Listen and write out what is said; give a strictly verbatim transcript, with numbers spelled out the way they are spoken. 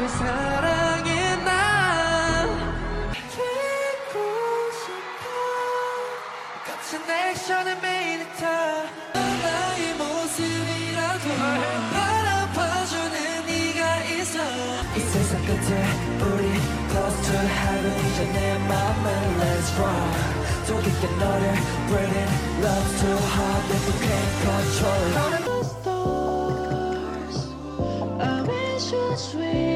사랑해 난 되고 싶어 거친 액션에 매일 다 나의 모습이라도 바라봐주는 네가 있어 이 세상 끝에 우리 close to heaven 이제 내 맘을 let's run 또 깊게 너를 breathing love too hard that you can't control it. Sweet